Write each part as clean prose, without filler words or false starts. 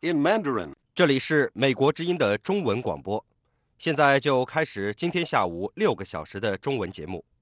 in Mandarin. 这里是美国之音的中文广播，现在就开始今天下午6个小时的中文节目。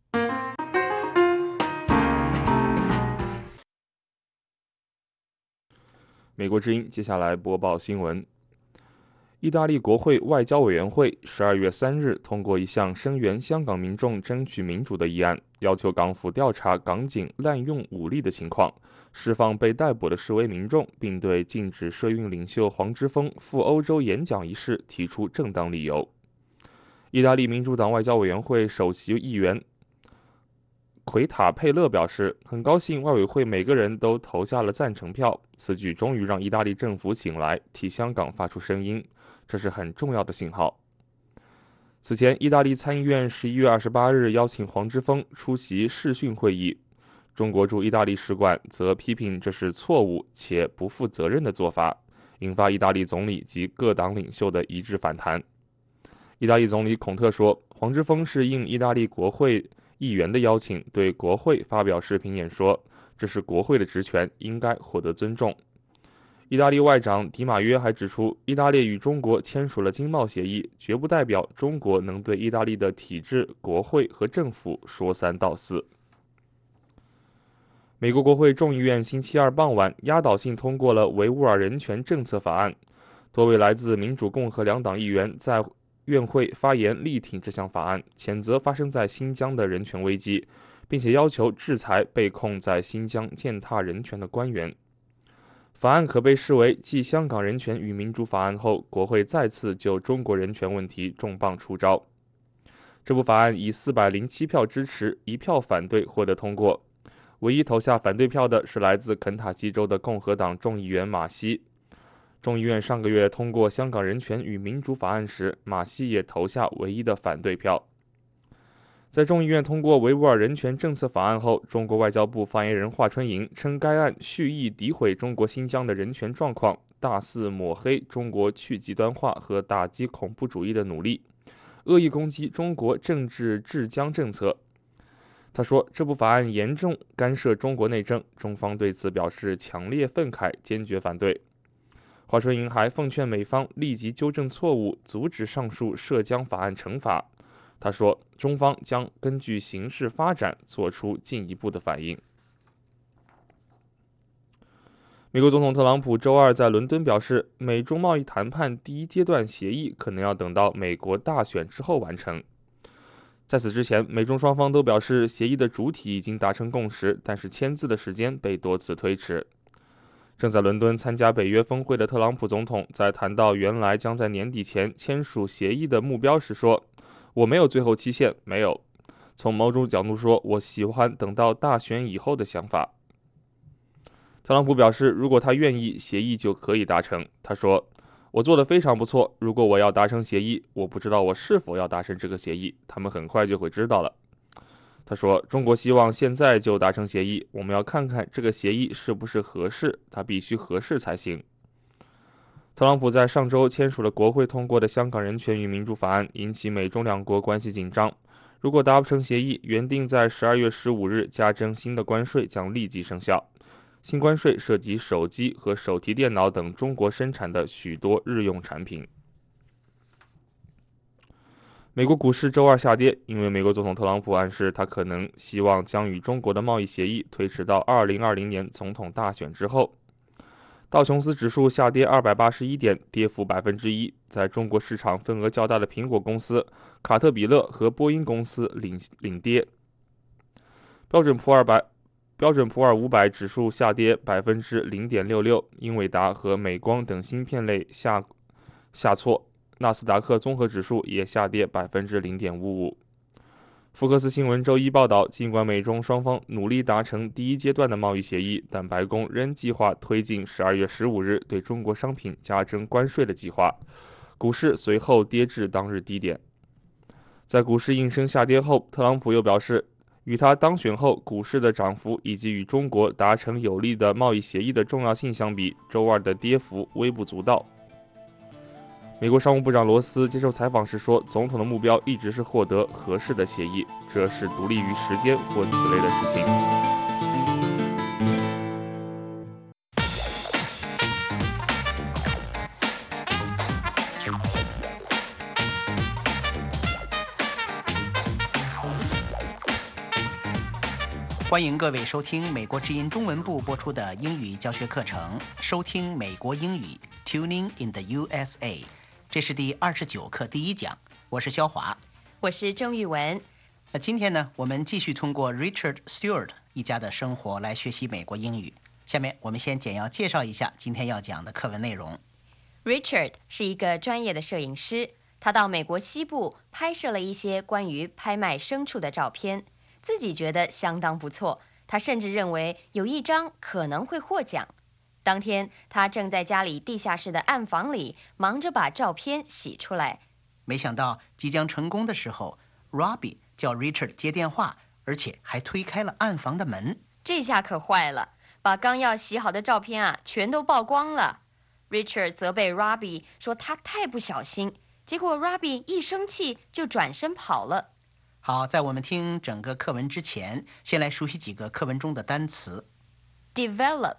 美国之音接下来播报新闻。意大利国会外交委员会12月3日通过一项声援香港民众争取民主的议案，要求港府调查港警滥用武力的情况，释放被逮捕的示威民众，并对禁止社运领袖黄之锋赴欧洲演讲一事提出正当理由。意大利民主党外交委员会首席议员奎塔佩勒表示，很高兴外委会每个人都投下了赞成票，此举终于让意大利政府醒来，替香港发出声音，这是很重要的信号。此前，意大利参议院11月28日邀请黄之锋出席视讯会议，中国驻意大利使馆则批评这是错误且不负责任的做法，引发意大利总理及各党领袖的一致反弹。意大利总理孔特说，黄之锋是应意大利国会议员的邀请，对国会发表视频演说，这是国会的职权，应该获得尊重。意大利外长迪马约还指出，意大利与中国签署了经贸协议，绝不代表中国能对意大利的体制、国会和政府说三道四。美国国会众议院星期二傍晚压倒性通过了维吾尔人权政策法案，多位来自民主共和两党议员在院会发言力挺这项法案，谴责发生在新疆的人权危机，并且要求制裁被控在新疆践踏人权的官员。法案可被视为继香港人权与民主法案后，国会再次就中国人权问题重磅出招。这部法案以407票支持、1票反对获得通过，唯一投下反对票的是来自肯塔基州的共和党众议员马西。众议院上个月通过香港人权与民主法案时，马西也投下唯一的反对票。在众议院通过维吾尔人权政策法案后，中国外交部发言人华春莹称，该案蓄意诋毁中国新疆的人权状况，大肆抹黑中国去极端化和打击恐怖主义的努力，恶意攻击中国政治治疆政策。他说，这部法案严重干涉中国内政，中方对此表示强烈愤慨，坚决反对。华春莹还奉劝美方立即纠正错误，阻止上述涉疆法案惩罚。他说，中方将根据形势发展做出进一步的反应。美国总统特朗普周二在伦敦表示，美中贸易谈判第一阶段协议可能要等到美国大选之后完成。在此之前，美中双方都表示协议的主体已经达成共识，但是签字的时间被多次推迟。正在伦敦参加北约峰会的特朗普总统在谈到原来将在年底前签署协议的目标时说，我没有最后期限，没有。从某种角度说，我喜欢等到大选以后的想法。特朗普表示，如果他愿意，协议就可以达成。他说，我做得非常不错，如果我要达成协议，我不知道我是否要达成这个协议，他们很快就会知道了。他说，中国希望现在就达成协议，我们要看看这个协议是不是合适，它必须合适才行。特朗普在上周签署了国会通过的香港人权与民主法案，引起美中两国关系紧张。如果达不成协议，原定在12月15日加征新的关税将立即生效。新关税涉及手机和手提电脑等中国生产的许多日用产品。美国股市周二下跌，因为美国总统特朗普暗示他可能希望将与中国的贸易协议推迟到2020年总统大选之后。道琼斯指数下跌281点，跌幅1%，在中国市场份额较大的苹果公司、卡特彼勒和波音公司领跌。标准普尔500指数下跌0.66%，英伟达和美光等芯片类下挫。纳斯达克综合指数也下跌0.55%。福克斯新闻周一报道，尽管美中双方努力达成第一阶段的贸易协议，但白宫仍计划推进12月15日对中国商品加征关税的计划。股市随后跌至当日低点。在股市应声下跌后，特朗普又表示，与他当选后股市的涨幅以及与中国达成有利的贸易协议的重要性相比，周二的跌幅微不足道。美国商务部长罗斯接受采访时说，总统的目标一直是获得合适的协议，这是独立于时间或此类的事情。 欢迎各位收听美国之音中文部播出的英语教学课程，收听美国英语 Tuning in the USA。 这是第29课第1讲，我是肖华， 我是郑玉文。 今天呢，我们继续通过 Richard Stewart 一家的生活来学习美国英语。下面我们先简要介绍一下今天要讲的课文内容。 Richard 是一个专业的摄影师，他到美国西部拍摄了一些关于拍卖牲畜的照片，自己觉得相当不错，他甚至认为有一张可能会获奖。当天他正在家里地下室的暗房里忙着把照片洗出来， 没想到即将成功的时候， Robbie 叫 Richard 接电话，而且还推开了暗房的门。 这下可坏了，把刚要洗好的照片全都曝光了。 Richard 责备 Robbie 说他太不小心，结果 Robbie 一生气就转身跑了。 好，在我们听整个课文之前，先来熟悉几个课文中的单词。 Develop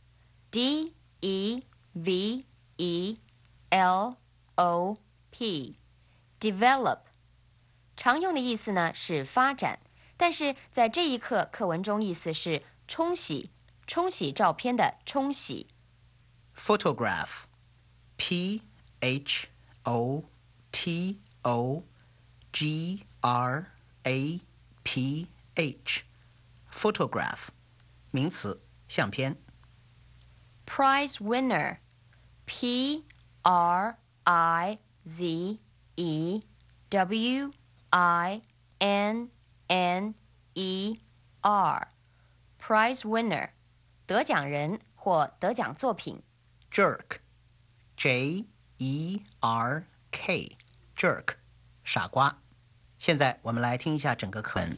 D-E-V-E-L-O-P Develop 常用的意思呢是发展，但是在这一课课文中意思是冲洗照片的冲洗。 Photograph P-H-O-T-O-G-R-A-P-H Photograph 名词，相片。 Prize winner P-R-I-Z-E-W-I-N-N-E-R Prize winner 得奖人或得奖作品。 Jerk J-E-R-K Jerk 傻瓜。现在我们来听一下整个课文。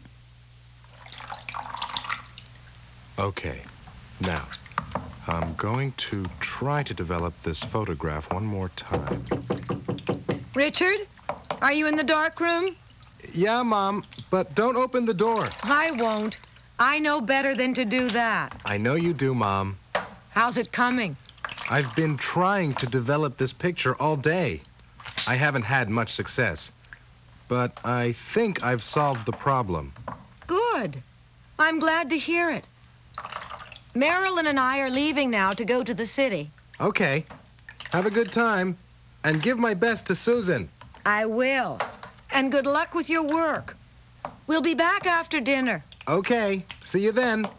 Okay, now, I'm going to try to develop this photograph one more time. Richard, are you in the dark room? Yeah, Mom, but don't open the door. I won't. I know better than to do that. I know you do, Mom. How's it coming? I've been trying to develop this picture all day. I haven't had much success, but I think I've solved the problem. Good. I'm glad to hear it. Marilyn and I are leaving now to go to the city. Okay, have a good time, and give my best to Susan. I will. And good luck with your work. We'll be back after dinner. Okay, see you then.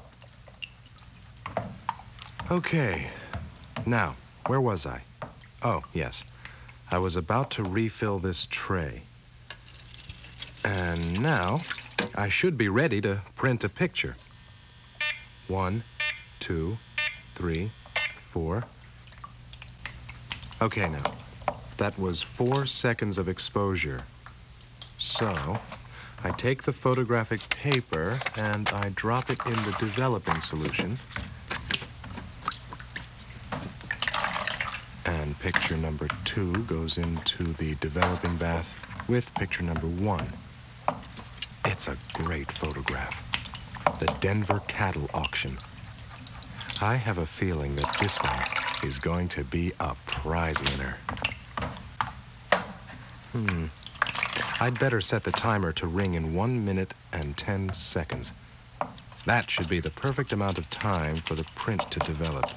Okay, now, where was I? Oh, yes. I was about to refill this tray. And now, I should be ready to print a picture. 1, 2, 3, 4. Okay, now, that was 4 seconds of exposure. So, I take the photographic paper and I drop it in the developing solution. And picture number 2 goes into the developing bath with picture number 1. It's a great photograph. The Denver Cattle Auction. I have a feeling that this one is going to be a prize winner. I'd better set the timer to ring in 1 minute and 10 seconds. That should be the perfect amount of time for the print to develop.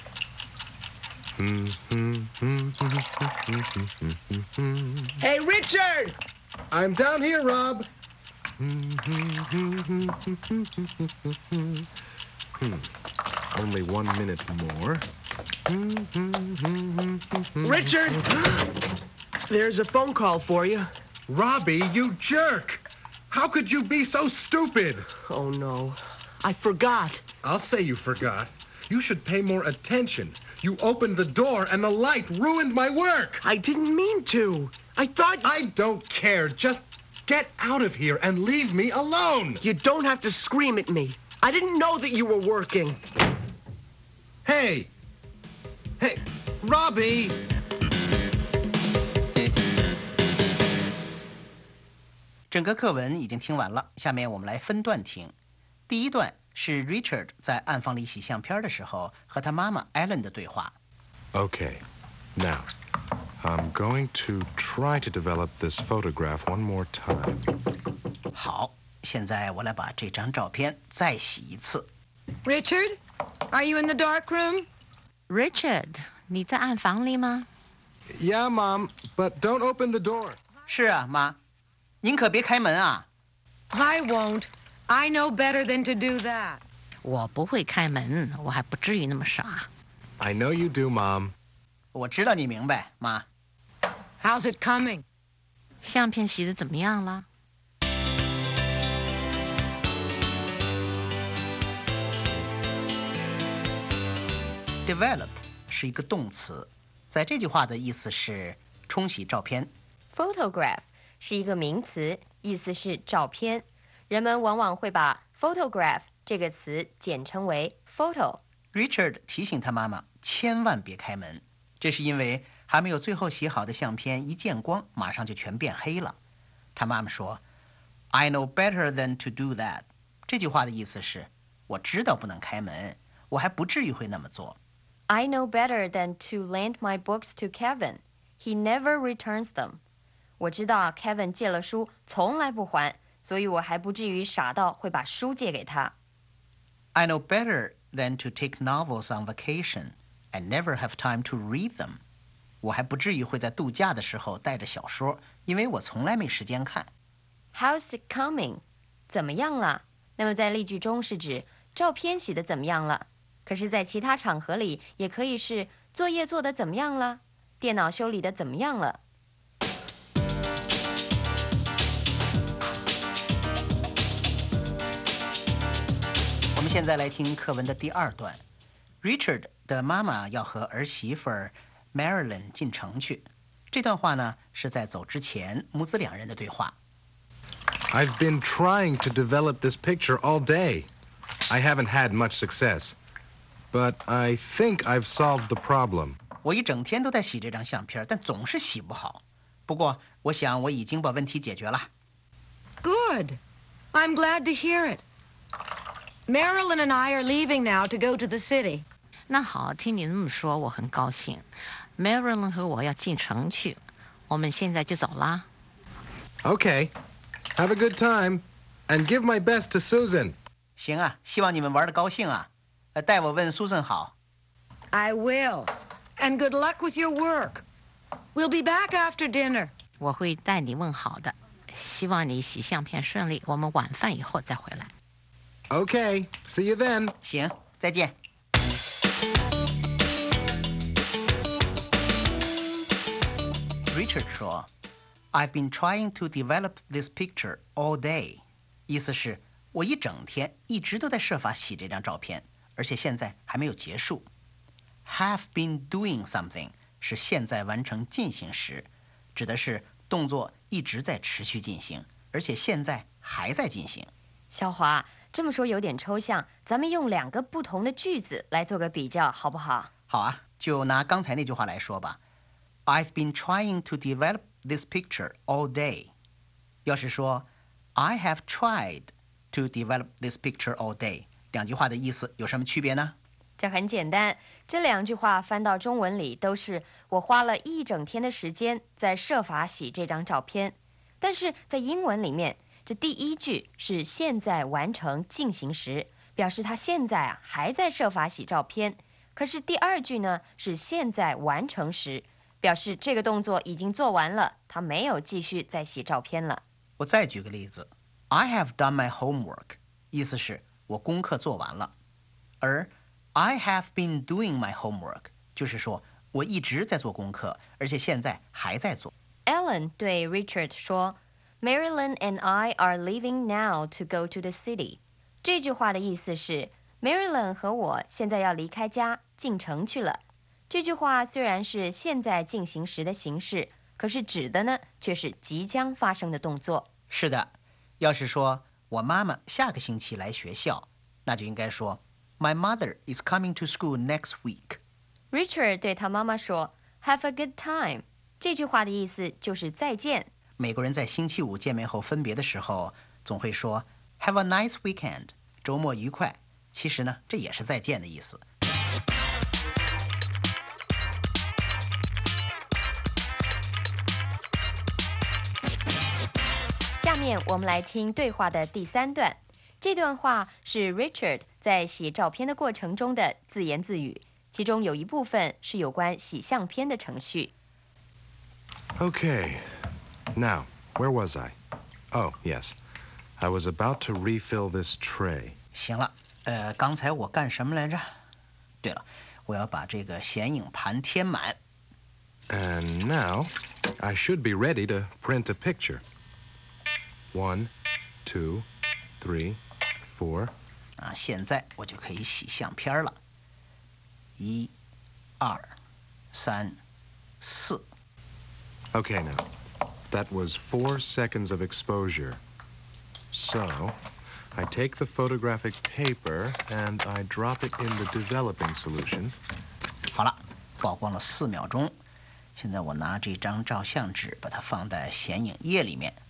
Hey, Richard! I'm down here, Rob. Only 1 minute more. Richard! There's a phone call for you. Robbie, you jerk! How could you be so stupid? Oh, no. I forgot. I'll say you forgot. You should pay more attention. You opened the door and the light ruined my work. I didn't mean to. I thought... I don't care. Just get out of here and leave me alone. You don't have to scream at me. I didn't know that you were working. Hey! Hey, Robbie! 整个课文已经听完了，下面我们来分段听。第一段是 Richard 在暗房里洗相片的时候和他妈妈 Ellen 的对话。 Okay, now, I'm going to try to develop this photograph one more time. 好， 现在我来把这张照片再洗一次。 Richard, are you in the dark room? Richard, 你在暗房里吗？ Yeah, Mom, but don't open the door. 是啊，妈，您可别开门啊。 I won't. I know better than to do that. 我不会开门，我还不至于那么傻。 I know you do, Mom. 我知道你明白，妈。 How's it coming? 相片洗得怎么样了？ Develop 是一个动词，在这句话的意思是冲洗照片。 Photograph 是一个名词，意思是照片。人们往往会把 photograph 这个词简称为 photo。 Richard 提醒他妈妈千万别开门，这是因为还没有最后洗好的相片一见光，马上就全变黑了。他妈妈说 I know better than to do that。 这句话的意思是我知道不能开门，我还不至于会那么做。 I know better than to lend my books to Kevin. He never returns them. 我知道 Kevin 借了书从来不还，所以我还不至于傻到会把书借给他。 I know better than to take novels on vacation and never have time to read them. 我还不至于会在度假的时候带着小说，因为我从来没时间看。 How's it coming? 怎么样了？那么在例句中是指照片洗得怎么样了，可是在其他场合里也可以是作业做得怎么样了，电脑修理得怎么样了。 我们现在来听课文的第二段。Richard 的妈妈要和儿媳妇Marilyn 进城去。这段话呢是在走之前母子两人的对话。 I've been trying to develop this picture all day. I haven't had much success, but I think I've solved the problem. 我一整天都在洗这张相片，但总是洗不好。不过，我想我已经把问题解决了。 Good. I'm glad to hear it. Marilyn and I are leaving now to go to the city. 那好，听你那么说，我很高兴。Marilyn 和我要进城去，我们现在就走啦。 Okay. Have a good time, and give my best to Susan. 行啊，希望你们玩得高兴啊。代我问 Susan 好。 I will. And good luck with your work. We'll be back after dinner. 我会代你问好的，希望你洗相片顺利。我们晚饭以后再回来。 Okay. See you then. 行，再见。Richard 说 I've been trying to develop this picture all day. 意思是我一整天一直都在设法洗这张照片，而且现在还没有结束。Have been doing something 是现在完成进行时，指的是动作一直在持续进行，而且现在还在进行。 小华，这么说有点抽象，咱们用两个不同的句子来做个比较，好不好？ 好啊，就拿刚才那句话来说吧。I've been trying to develop this picture all day. 要是说 I have tried to develop this picture all day， 两句话的意思有什么区别呢？ 这很简单，这两句话翻到中文里都是我花了一整天的时间在设法洗这张照片。但是在英文里面，这第一句是现在完成进行时，表示他现在还在设法洗照片。可是第二句呢是现在完成时，表示这个动作已经做完了，他没有继续再洗照片了。 我再举个例子 I have done my homework， 意思是我功课做完了。而I have been doing my homework， 就是说我一直在做功课，而且现在还在做。 Ellen 对 Richard 说 Marilyn and I are leaving now to go to the city。 这句话的意思是 Marilyn 和我现在要离开家进城去了。这句话虽然是现在进行时的形式，可是指的呢却是即将发生的动作。 是的，要是说我妈妈下个星期来学校，那就应该说 My mother is coming to school next week。 Richard 对他妈妈说 Have a good time。 这句话的意思就是再见。 美国人在星期五见面后分别的时候，总会说 Have a nice weekend， 周末愉快。其实呢，这也是再见的意思。 下面我们来听对话的第3段。这段话是 Richard 在洗照片的过程中的自言自语，其中有一部分是有关洗相片的程序。 Okay. Now, where was I? Oh, yes. I was about to refill this tray. 行了，刚才我干什么来着？对了，我要把这个显影盘填满。 And now, I should be ready to print a picture. 1, 2, 3, 4. 现在我就可以洗相片了。1、2、3、4。 Okay, now, that was 4 seconds of exposure. So, I take the photographic paper and I drop it in the developing solution. 好了，曝光了4秒钟。现在我拿这张照相纸，把它放在显影液里面。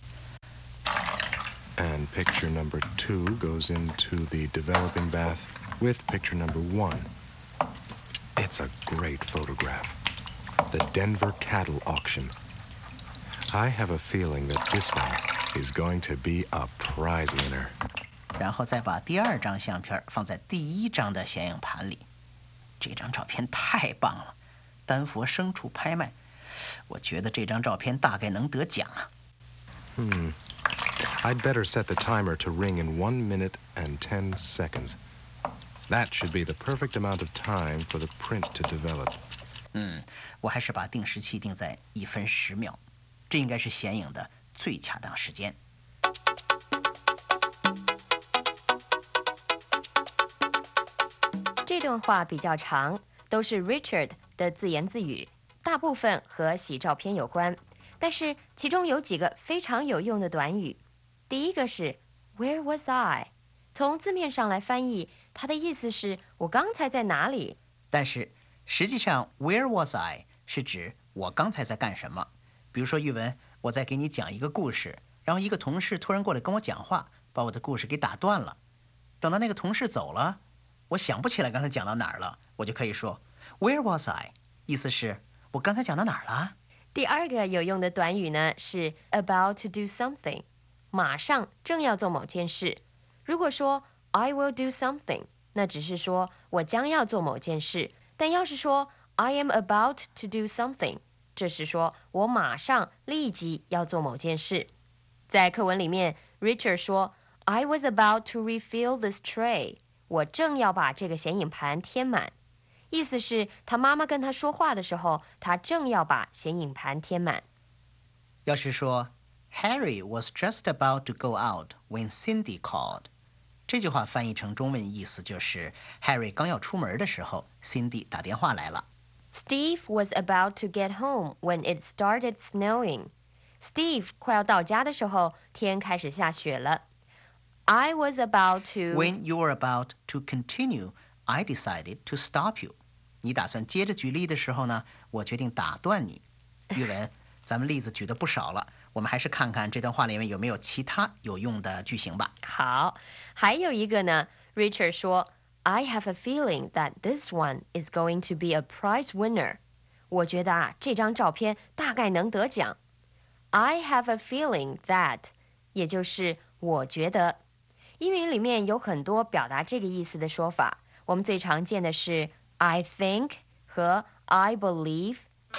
And picture number 2 goes into the developing bath with picture number 1. It's a great photograph. The Denver cattle auction. I have a feeling that this one is going to be a prize winner. 然后再把第2张相片放在第1张的显影盘里。这张照片太棒了，丹佛牲畜拍卖，我觉得这张照片大概能得奖啊。 I'd better set the timer to ring in 1 minute and 10 seconds. That should be the perfect amount of time for the print to develop. 我还是把定时器定在1分10秒，这应该是显影的最恰当时间。 这段话比较长，都是 Richard 的自言自语，大部分和洗照片有关，但是其中有几个非常有用的短语。第一个是 Where was I？ 从字面上来翻译，它的意思是我刚才在哪里？ 但是实际上 Where was I 是指我刚才在干什么。比如说玉文，我在给你讲一个故事，然后一个同事突然过来跟我讲话，把我的故事给打断了。等到那个同事走了，我想不起来刚才讲到哪儿了，我就可以说 Where was I？ 意思是我刚才讲到哪儿了？ 第2个有用的短语呢是 about to do something， 马上正要做某件事。如果说 I will do something， 那只是说我将要做某件事，但要是说 I am about to do something， 这是说我马上立即要做某件事。在课文里面 Richard 说 I was about to refill this tray， 我正要把这个显影盘填满，意思是他妈妈跟他说话的时候，他正要把显影盘填满。 要是说 Harry was just about to go out when Cindy called， 这句话翻译成中文意思就是 Harry 刚要出门的时候 Cindy 打电话来了。 Steve was about to get home when it started snowing. Steve 快要到家的时候，天开始下雪了。I was about to... When you were about to continue, I decided to stop you. 你打算接着举例的时候呢，我决定打断你。玉文，咱们例子举的不少了，我们还是看看这段话里面有没有其他有用的句型吧。 好，还有一个呢 Richard 说 I have a feeling that this one is going to be a prize winner. 我觉得这张照片大概能得奖。I have a feeling that 也就是我觉得。英语里面有很多表达这个意思的说法，我们最常见的是 I think 和 I believe。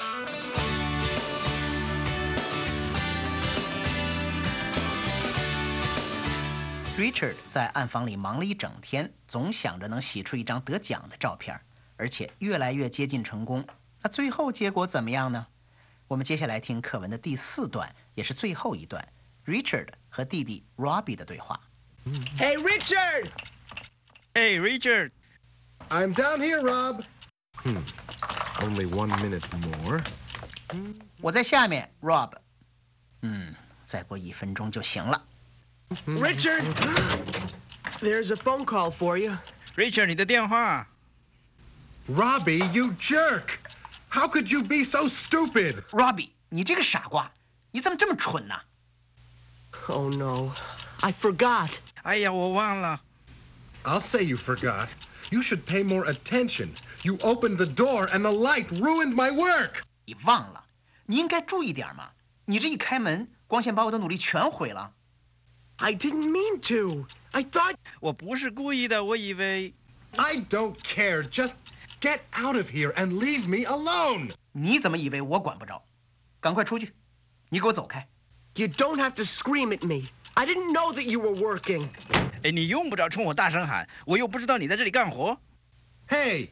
Richard 在暗房里忙了一整天，总想着能洗出一张得奖的照片，而且越来越接近成功。那最后结果怎么样呢？我们接下来听课文的第4段，也是最后一段 ，Richard 和弟弟 Robbie 的对话。 Hey, Richard! Hey, Richard! I'm down here, Rob. Only 1 minute more. 我在下面 ，Rob。再过1分钟就行了。 Richard! There's a phone call for you. Richard, 你的电话。 Robbie, you jerk! How could you be so stupid? Robbie， 你这个傻瓜，你怎么这么蠢呢？ Oh, no. I forgot. 哎呀，我忘了。 I'll say you forgot. You should pay more attention. You opened the door and the light ruined my work. 你忘了，你应该注意点嘛！你这一开门，光线把我的努力全毁了。 I didn't mean to. I thought... 我不是故意的，我以为。 I don't care. Just get out of here and leave me alone. 你怎么以为我管不着？赶快出去！你给我走开！ You don't have to scream at me. I didn't know that you were working. 哎，你用不着冲我大声喊，我又不知道你在这里干活。 Hey,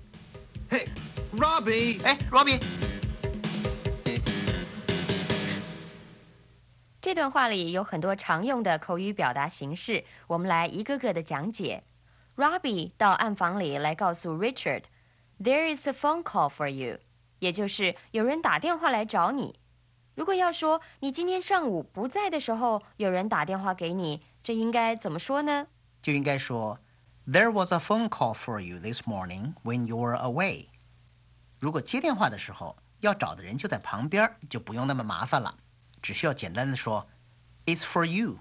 Robbie. 哎，Robbie。 这段话里有很多常用的口语表达形式，我们来一个个的讲解。Robbie 到暗房里来告诉 Richard，There is a phone call for you， 也就是有人打电话来找你。如果要说你今天上午不在的时候有人打电话给你，这应该怎么说呢？ 就应该说 There was a phone call for you this morning when you were away。如果接电话的时候要找的人就在旁边，就不用那么麻烦了。只需要简单的说 It's for you。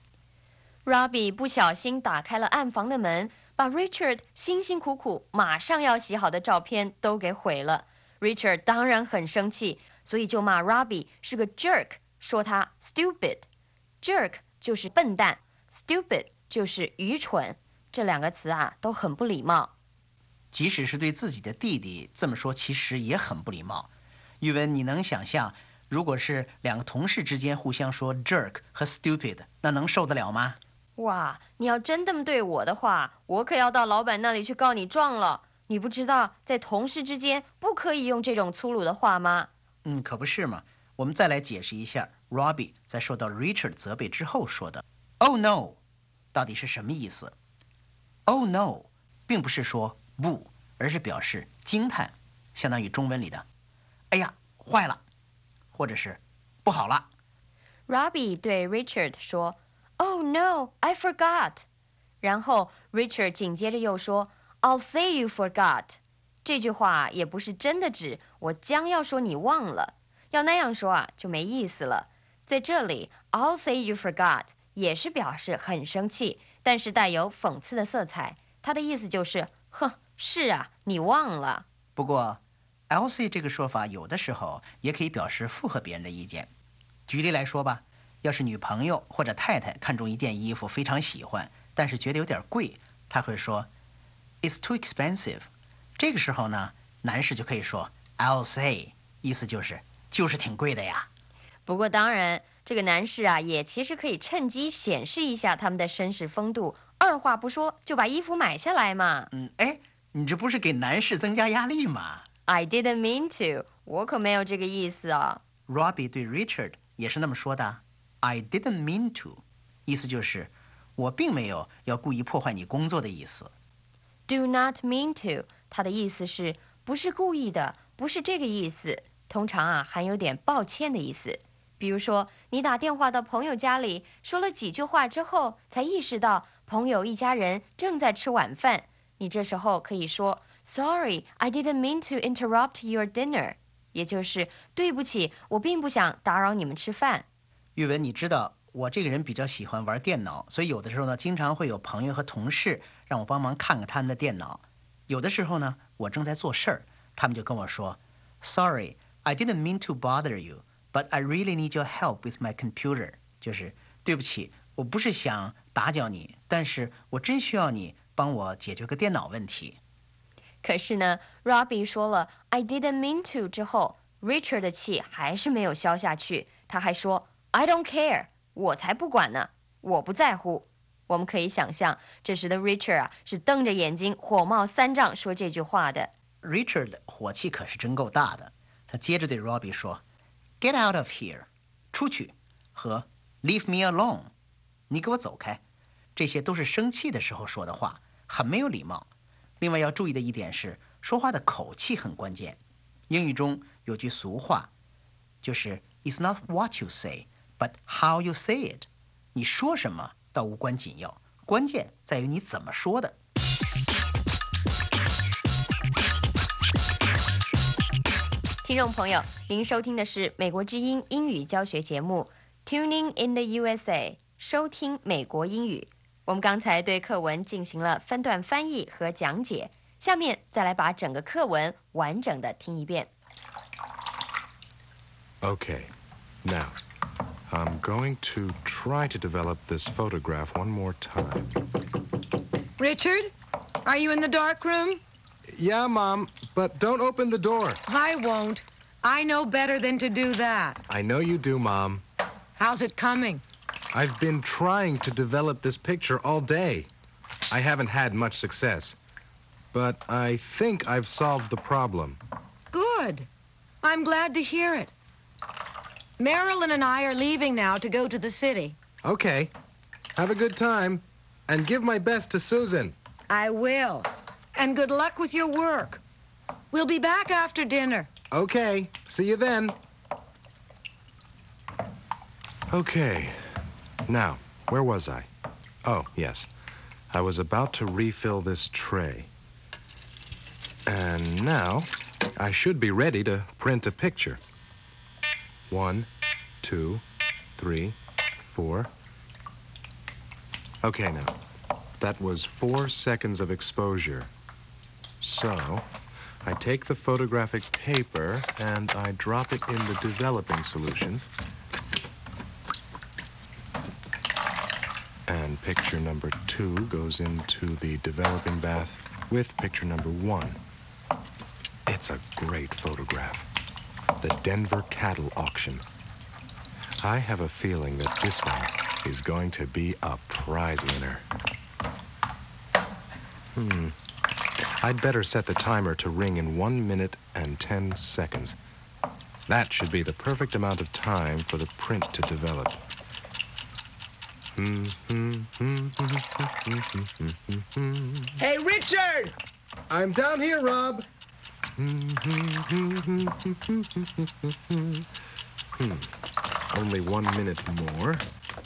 Robbie 不小心打开了暗房的门，把 Richard 辛辛苦苦马上要洗好的照片都给毁了。 Richard 当然很生气，所以就骂 Robbie 是个 jerk， 说他 stupid。 jerk 就是笨蛋， stupid 就是愚蠢，这两个词啊都很不礼貌。 即使是对自己的弟弟这么说，其实也很不礼貌。玉文，你能想象如果是两个同事之间互相说 jerk 和 stupid， 那能受得了吗？ 哇，你要真这么对我的话，我可要到老板那里去告你状了。你不知道在同事之间不可以用这种粗鲁的话吗？ 可不是嘛。我们再来解释一下 Robbie 在受到 Richard 责备之后说的 Oh no 到底是什么意思。 Oh no 并不是说不，而是表示惊叹，相当于中文里的哎呀坏了，或者是不好了。 Robbie 对 Richard 说 Oh no, I forgot。 然后 Richard 紧接着又说 I'll say you forgot。 这句话也不是真的指我将要说你忘了，要那样说啊就没意思了。在这里 I'll say you forgot 也是表示很生气，但是带有讽刺的色彩，它的意思就是哼，是啊，你忘了。 不过 I'll say 这个说法有的时候也可以表示附和别人的意见。举例来说吧，要是女朋友或者太太看中一件衣服非常喜欢，但是觉得有点贵，她会说 It's too expensive。 这个时候呢，男士就可以说 I'll say， 意思就是挺贵的呀。 不过当然这个男士啊也其实可以趁机显示一下他们的绅士风度，二话不说就把衣服买下来嘛。 你这不是给男士增加压力吗？ I didn't mean to， 我可没有这个意思啊。 Robbie 对 Richard 也是那么说的 I didn't mean to， 意思就是我并没有要故意破坏你工作的意思。 Do not mean to， 它的意思是不是故意的，不是这个意思，通常啊含有点抱歉的意思。比如说你打电话到朋友家里，说了几句话之后才意识到朋友一家人正在吃晚饭，你这时候可以说 Sorry, I didn't mean to interrupt your dinner， 也就是对不起，我并不想打扰你们吃饭。 玉文，你知道我这个人比较喜欢玩电脑，所以有的时候呢经常会有朋友和同事让我帮忙看看他们的电脑。有的时候呢我正在做事儿，他们就跟我说 Sorry, I didn't mean to bother you, but I really need your help with my computer。 就是对不起，我不是想打搅你，但是我真需要你帮我解决个电脑问题。 可是呢 Robbie 说了 I didn't mean to 之后， Richard 的气还是没有消下去，他还说 I don't care， 我才不管呢，我不在乎。我们可以想象这时的 Richard 啊是瞪着眼睛火冒三丈说这句话的。 Richard 火气可是真够大的，他接着对 Robbie 说 Get out of here， 出去，和 Leave me alone， 你给我走开，这些都是生气的时候说的话，很没有礼貌。另外要注意的一点是，说话的口气很关键。英语中有句俗话，就是 It's not what you say, but how you say it。 你说什么倒无关紧要，关键在于你怎么说的。 听众朋友，您收听的是美国之音英语教学节目 Tuning in the USA， 收听美国英语。我们刚才对课文进行了分段翻译和讲解，下面再来把整个课文完整的听一遍。 Okay, now, I'm going to try to develop this photograph one more time. Richard, are you in the dark room? Yeah, Mom, but don't open the door. I won't. I know better than to do that. I know you do, Mom. How's it coming? I've been trying to develop this picture all day. I haven't had much success, but I think I've solved the problem. Good. I'm glad to hear it. Marilyn and I are leaving now to go to the city. Okay. Have a good time, and give my best to Susan. I will. And good luck with your work. We'll be back after dinner. Okay. See you then. Okay. Now, where was I? Oh, yes. I was about to refill this tray. And now, I should be ready to print a picture. 1, 2, 3, 4. Okay, now, that was 4 seconds of exposure. So, I take the photographic paper and I drop it in the developing solution. And picture number 2 goes into the developing bath with picture number 1. It's a great photograph. The Denver Cattle Auction. I have a feeling that this one is going to be a prize winner. I'd better set the timer to ring in 1 minute and 10 seconds. That should be the perfect amount of time for the print to develop. Hey, Richard! I'm down here, Rob. Only 1 minute more.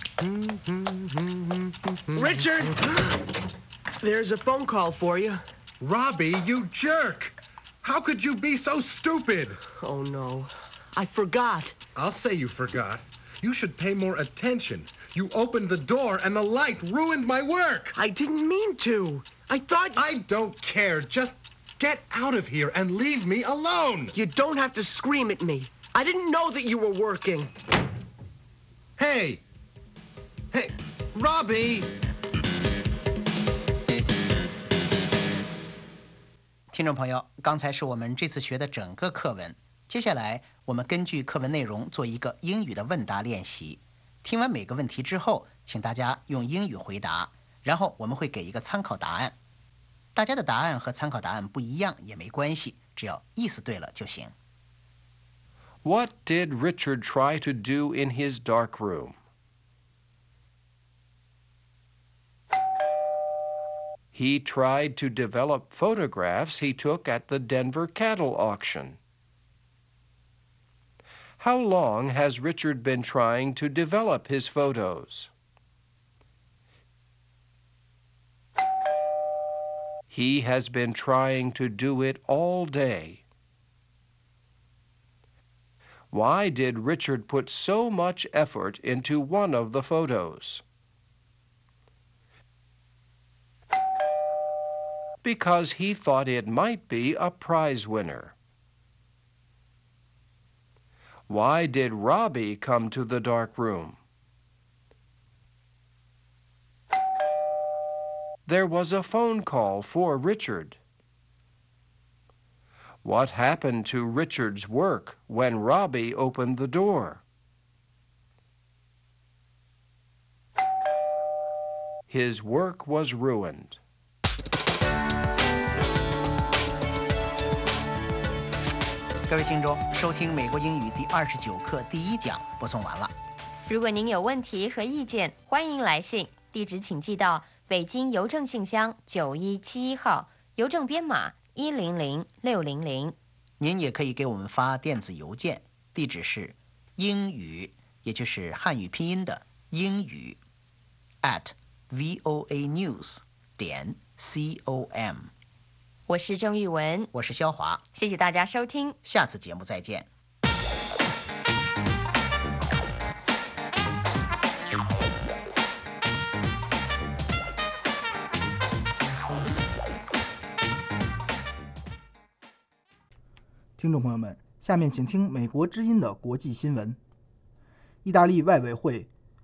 Richard! There's a phone call for you. Robbie, you jerk! How could you be so stupid? Oh, no. I forgot. I'll say you forgot. You should pay more attention. You opened the door and the light ruined my work. I didn't mean to. I thought... I don't care. Just get out of here and leave me alone. You don't have to scream at me. I didn't know that you were working. Hey! Hey, Robbie! 听众朋友，刚才是我们这次学的整个课文。接下来，我们根据课文内容做一个英语的问答练习。听完每个问题之后，请大家用英语回答，然后我们会给一个参考答案。大家的答案和参考答案不一样也没关系，只要意思对了就行。 What did Richard try to do in his dark room? He tried to develop photographs he took at the Denver cattle auction. How long has Richard been trying to develop his photos? He has been trying to do it all day. Why did Richard put so much effort into one of the photos? Because he thought it might be a prize winner. Why did Robbie come to the dark room? There was a phone call for Richard. What happened to Richard's work when Robbie opened the door? His work was ruined. 各位听众，收听美国英语第29课第1讲播送完了。 如果您有问题和意见，欢迎来信，地址请寄到北京邮政信箱9171号，邮政编码100600。 您也可以给我们发电子邮件，地址是英语，也就是汉语拼音的英语 @voanews.com。 我是郑玉文， 我是肖华， 谢谢大家收听， 下次节目再见。 听众朋友们，下面请听美国之音的国际新闻。 意大利外委会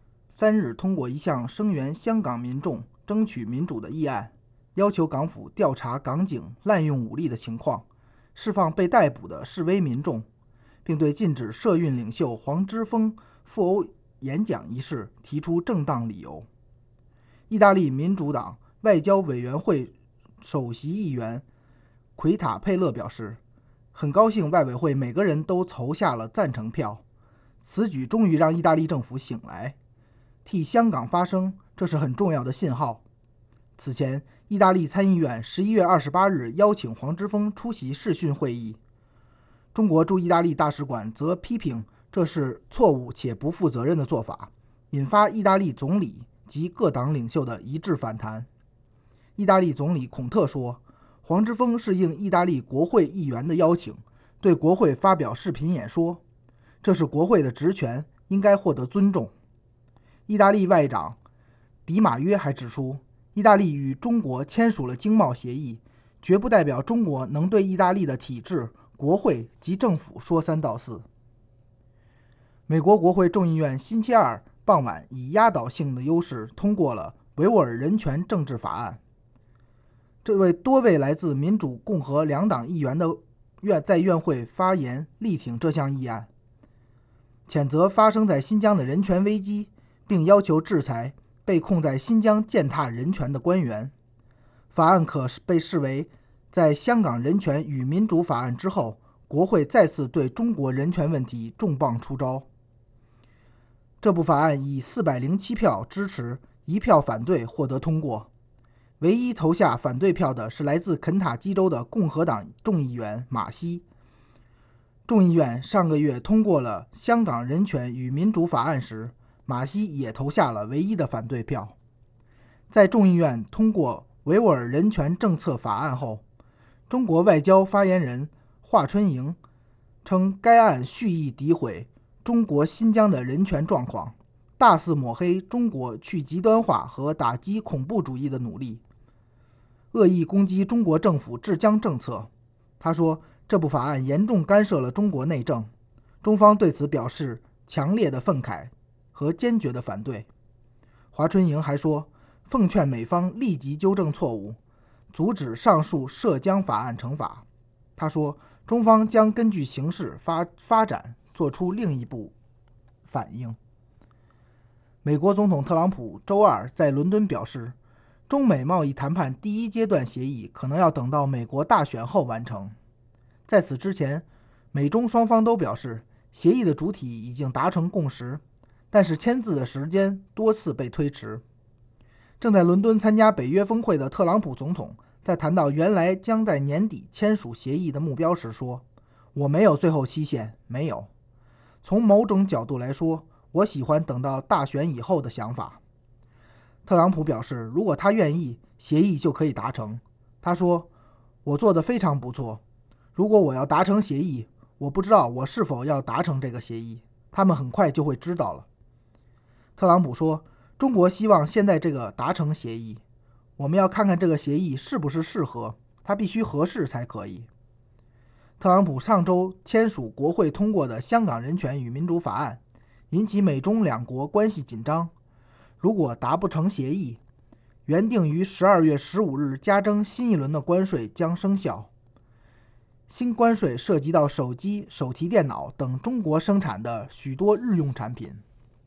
3日通过一项声援香港民众争取民主的议案，要求港府调查港警滥用武力的情况，释放被逮捕的示威民众，并对禁止社运领袖黄之锋赴欧演讲一事提出正当理由。意大利民主党外交委员会首席议员奎塔佩勒表示，很高兴外委会每个人都投下了赞成票，此举终于让意大利政府醒来，替香港发声，这是很重要的信号。此前，意大利参议院11月28日邀请黄之锋出席视讯会议，中国驻意大利大使馆则批评这是错误且不负责任的做法，引发意大利总理及各党领袖的一致反弹。意大利总理孔特说，黄之锋是应意大利国会议员的邀请，对国会发表视频演说，这是国会的职权，应该获得尊重。意大利外长迪马约还指出，意大利与中国签署了经贸协议，绝不代表中国能对意大利的体制、国会及政府说三道四。美国国会众议院星期二傍晚以压倒性的优势通过了维吾尔人权政治法案。多位来自民主、共和两党议员的在院会发言力挺这项议案，谴责发生在新疆的人权危机，并要求制裁被控在新疆践踏人权的官员。法案可被视为在香港人权与民主法案之后，国会再次对中国人权问题重磅出招。这部法案以407票支持、1票反对获得通过。唯一投下反对票的是来自肯塔基州的共和党众议员马西。众议院上个月通过了香港人权与民主法案时，马西也投下了唯一的反对票。在众议院通过维吾尔人权政策法案后，中国外交发言人华春莹称，该案蓄意诋毁中国新疆的人权状况，大肆抹黑中国去极端化和打击恐怖主义的努力，恶意攻击中国政府治疆政策。他说，这部法案严重干涉了中国内政，中方对此表示强烈的愤慨和坚决的反对。华春莹还说，奉劝美方立即纠正错误，阻止上述涉疆法案惩罚。他说，中方将根据形势发展做出另一步反应。美国总统特朗普周二在伦敦表示，中美贸易谈判第一阶段协议可能要等到美国大选后完成。在此之前，美中双方都表示，协议的主体已经达成共识，但是签字的时间多次被推迟。正在伦敦参加北约峰会的特朗普总统在谈到原来将在年底签署协议的目标时说，我没有最后期限，没有。从某种角度来说，我喜欢等到大选以后的想法。特朗普表示，如果他愿意，协议就可以达成。他说，我做得非常不错，如果我要达成协议，我不知道我是否要达成这个协议，他们很快就会知道了。特朗普说，中国希望现在这个达成协议，我们要看看这个协议是不是适合，它必须合适才可以。特朗普上周签署国会通过的香港人权与民主法案，引起美中两国关系紧张。如果达不成协议，原定于12月15日加征新一轮的关税将生效。新关税涉及到手机、手提电脑等中国生产的许多日用产品。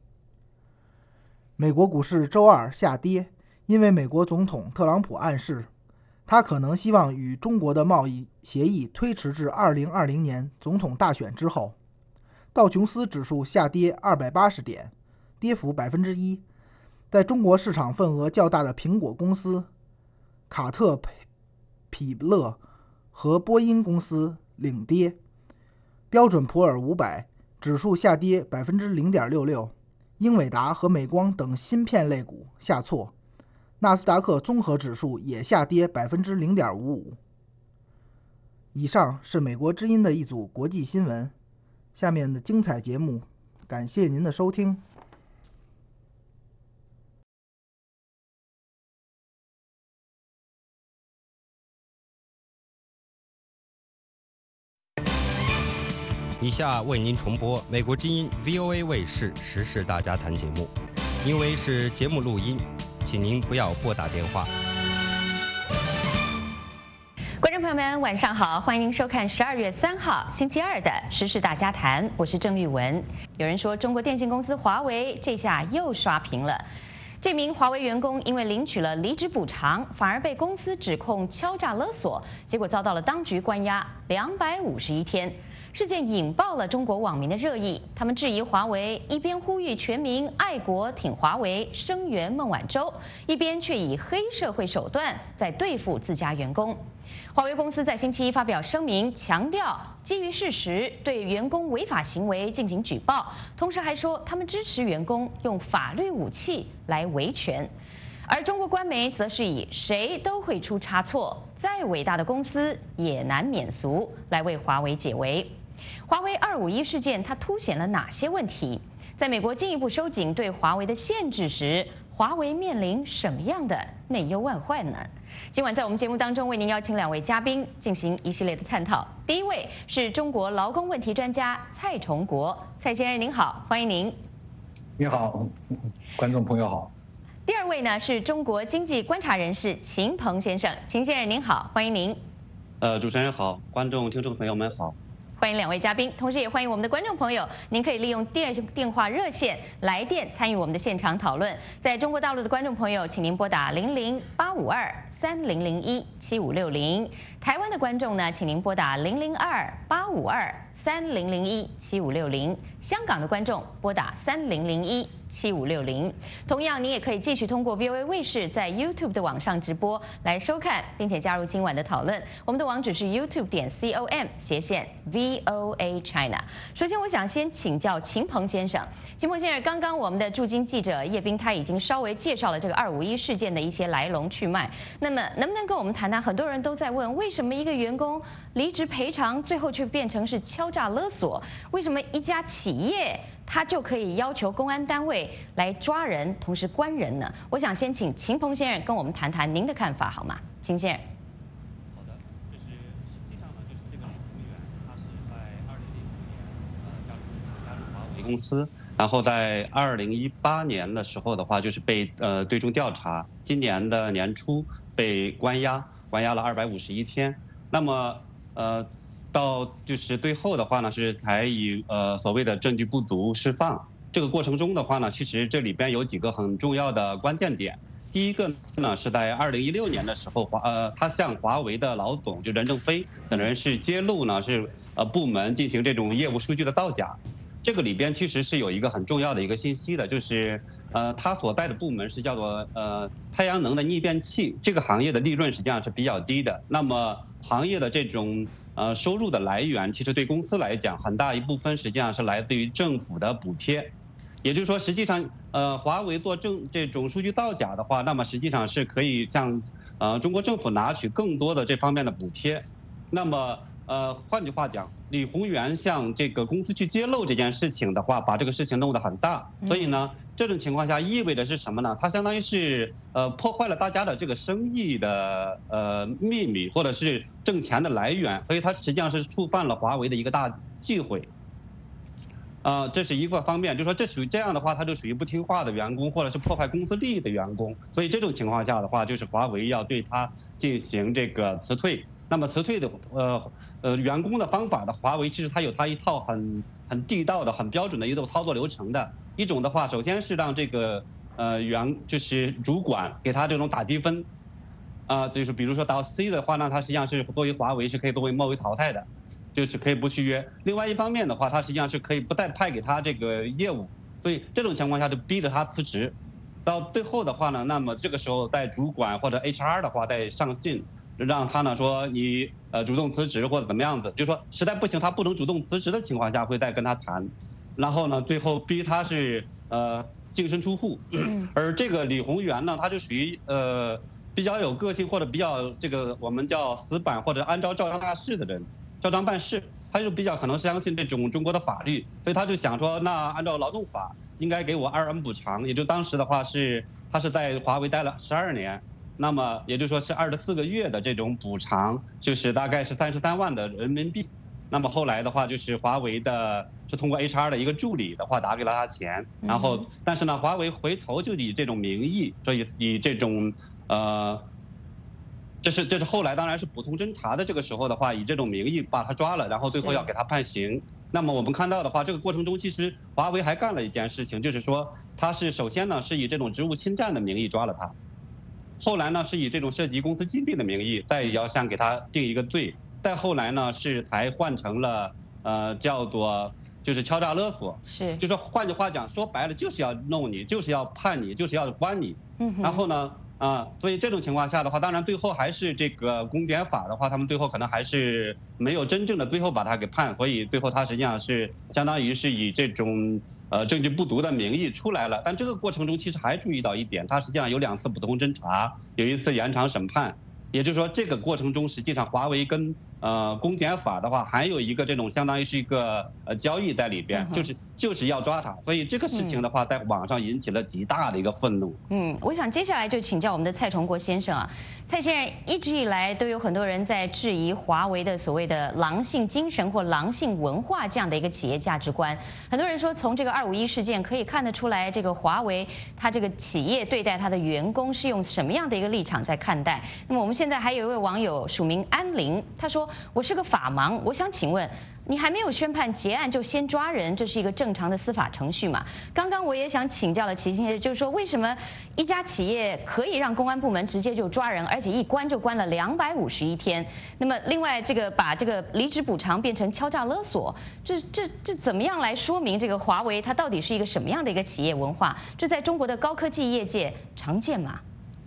美国股市周二下跌，因为美国总统特朗普暗示，他可能希望与中国的贸易协议推迟至2020年总统大选之后。道琼斯指数下跌280点，跌幅1%。在中国市场份额较大的苹果公司、卡特彼勒和波音公司领跌。标准普尔500指数下跌0.66%，英伟达和美光等芯片类股下挫。纳斯达克综合指数也下跌0.55%。以上是美国之音的一组国际新闻。下面的精彩节目，感谢您的收听。 你以下为您重播美国之音 VOA 卫视时事大家谈节目，因为是节目录音，请您不要拨打电话。 观众朋友们，晚上好，欢迎您收看12月3号星期二的时事大家谈，我是郑玉文。有人说，中国电信公司华为这下又刷屏了。这名华为员工因为领取了离职补偿，反而被公司指控敲诈勒索，结果遭到了当局关押251天。事件引爆了中国网民的热议，他们质疑华为一边呼吁全民爱国挺华为、声援孟晚舟，一边却以黑社会手段在对付自家员工。华为公司在星期一发表声明，强调基于事实对员工违法行为进行举报，同时还说他们支持员工用法律武器来维权。而中国官媒则是以谁都会出差错，再伟大的公司也难免俗来为华为解围。华为251事件它凸显了哪些问题？在美国进一步收紧对华为的限制时，华为面临什么样的内忧外患呢？今晚在我们节目当中为您邀请2位嘉宾进行一系列的探讨。第一位是中国劳工问题专家蔡崇国，蔡先生您好，欢迎您。 你好，观众朋友好。 第二位呢是中国经济观察人士秦鹏先生，秦先生您好，欢迎您。 主持人好，观众听众朋友们好。 欢迎2位嘉宾，同时也欢迎我们的观众朋友，您可以利用电话热线来电参与我们的现场讨论。在中国大陆的观众朋友，请您拨打0085230017560；台湾的观众呢，请您拨打002-852-30017560；香港的观众拨打30017560。同样，您也可以继续通过 VOA 卫视在 YouTube 的网上直播来收看，并且加入今晚的讨论。我们的网址是 youtube.com/VOA China。首先，我想先请教秦鹏先生。秦鹏先生，刚刚我们的驻京记者叶斌他已经稍微介绍了这个251事件的一些来龙去脉。那么，能不能跟我们谈谈？很多人都在问，为什么一个员工离职赔偿最后却变成是敲诈勒索？为什么一家企业他就可以要求公安单位来抓人，同时关人呢？我想先请秦鹏先生跟我们谈谈您的看法，好吗？秦先生。 好的，就是实际上呢，就是这个李宏源，他是在2005年加入华为公司，然后在2018年的时候的话，就是被对中调查，今年的年初被关押了251天。那么到就是最后的话呢，是才以所谓的证据不足释放。这个过程中的话呢，其实这里边有几个很重要的关键点。第一个呢，是在2016年的时候，他向华为的老总就任正非等人是揭露呢，是部门进行这种业务数据的造假。这个里边其实是有一个很重要的一个信息的，就是他所在的部门是叫做太阳能的逆变器，这个行业的利润实际上是比较低的。那么行业的这种收入的来源，其实对公司来讲，很大一部分实际上是来自于政府的补贴。也就是说，实际上华为做这种数据造假的话，那么实际上是可以向中国政府拿取更多的这方面的补贴。那么换句话讲，李宏源向这个公司去揭露这件事情的话，把这个事情弄得很大。所以呢，这种情况下意味着是什么呢？它相当于是破坏了大家的这个生意的秘密，或者是挣钱的来源。所以它实际上是触犯了华为的一个大忌讳。这是一个方面，就是说这属于这样的话，它就属于不听话的员工，或者是破坏公司利益的员工。所以这种情况下的话，就是华为要对他进行这个辞退。那么辞退的员工的方法的，华为其实它有它一套很地道的、很标准的一种操作流程的。一种的话，首先是让这个就是主管给他这种打低分，就是比如说到 C 的话呢，它实际上是作为华为是可以作为末位淘汰的。就是可以不续约。另外一方面的话，他实际上是可以不再派给他这个业务，所以这种情况下就逼着他辞职。到最后的话呢，那么这个时候在主管或者 HR 的话再上信，让他呢说你主动辞职或者怎么样子，就是说实在不行他不能主动辞职的情况下会再跟他谈，然后呢最后逼他是净身出户。而这个李宏源呢，他就属于比较有个性或者比较这个我们叫死板或者按照照章办事的人。照章办事，他就比较可能相信这种中国的法律，所以他就想说，那按照劳动法应该给我2M补偿，也就当时的话是他是在华为待了12年，那么也就是说是24个月的这种补偿，就是大概是33万的人民币。 那么后来的话，就是华为的是通过 HR 的一个助理的话打给了他钱，然后但是呢，华为回头就以这种名义，所以以这种这是后来当然是普通侦查的这个时候的话，以这种名义把他抓了，然后最后要给他判刑。那么我们看到的话，这个过程中其实华为还干了一件事情，就是说他是首先呢是以这种职务侵占的名义抓了他，后来呢是以这种涉及公司禁闭的名义，再要想给他定一个罪，再后来呢是才换成了叫做就是敲诈勒索， 是， 就是换句话讲，说白了就是要弄你，就是要判你，就是要关你。然后呢所以这种情况下的话，当然最后还是这个公检法的话，他们最后可能还是没有真正的最后把他给判，所以最后他实际上是相当于是以这种证据不足的名义出来了。但这个过程中其实还注意到一点，他实际上有2次普通侦查，有1次延长审判，也就是说这个过程中实际上华为跟公检法的话还有一个这种相当于是一个交易在里边，就是要抓他，所以这个事情的话在网上引起了极大的一个愤怒。 我想接下来就请教我们的蔡崇国先生啊，蔡先生一直以来都有很多人在质疑华为的所谓的狼性精神或狼性文化这样的一个企业价值观。很多人说从这个251事件可以看得出来，这个华为它这个企业对待它的员工是用什么样的一个立场在看待。那么我们现在还有一位网友署名安林，他说我是个法盲，我想请问你还没有宣判结案就先抓人，这是一个正常的司法程序吗？刚刚我也想请教了齐先生，就是说为什么一家企业可以让公安部门直接就抓人，而且一关就关了251天？那么另外这个把这个离职补偿变成敲诈勒索，这怎么样来说明这个华为它到底是一个什么样的一个企业文化？这在中国的高科技业界常见吗？